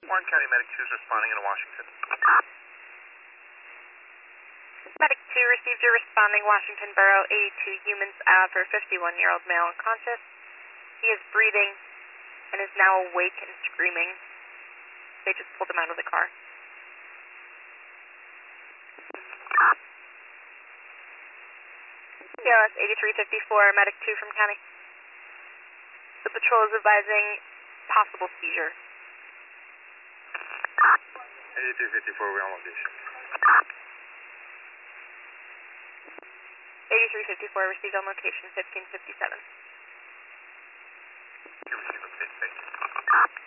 Warren County Medic 2 is responding in Washington. Medic 2 received your responding Washington Borough 82 Humans for 51-year-old male unconscious. He is breathing and is now awake and screaming. They just pulled him out of the car. TLS 8354, Medic 2 from County. The patrol is advising possible seizure. 8354, we're on location. 8354 received on location 1557. You received update, thank you.